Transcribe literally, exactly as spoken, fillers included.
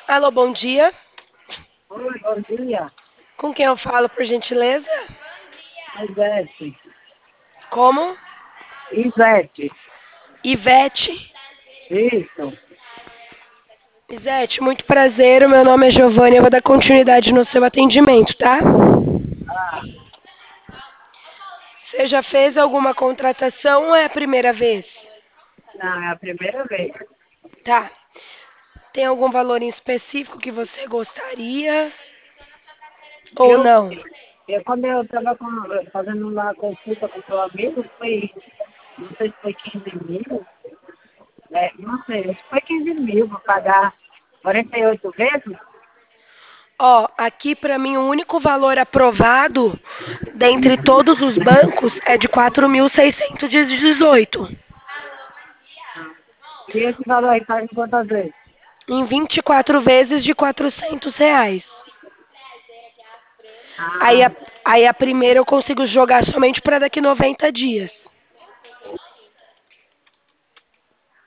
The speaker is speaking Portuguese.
Alô, bom dia. Oi, bom dia. Com quem eu falo, por gentileza? Ivete. Como? Ivete. Ivete. Isso. Ivete, muito prazer. O meu nome é Giovanni. Eu vou dar continuidade no seu atendimento, tá? Ah, Você já fez alguma contratação ou é a primeira vez? não, é a primeira vez. Tá. Tem algum valor em específico que você gostaria ou Eu, não? eu quando eu estava fazendo lá a consulta com o seu amigo, foi, não sei se foi quinze mil, é, não sei, acho que foi quinze mil para pagar quarenta e oito vezes. Ó, aqui pra mim o único valor aprovado dentre todos os bancos é de quatro mil seiscentos e dezoito. E esse valor aí paga em quantas vezes? Em vinte e quatro vezes de quatrocentos reais. Aí Ah, a, aí a primeira eu consigo jogar somente para daqui noventa dias.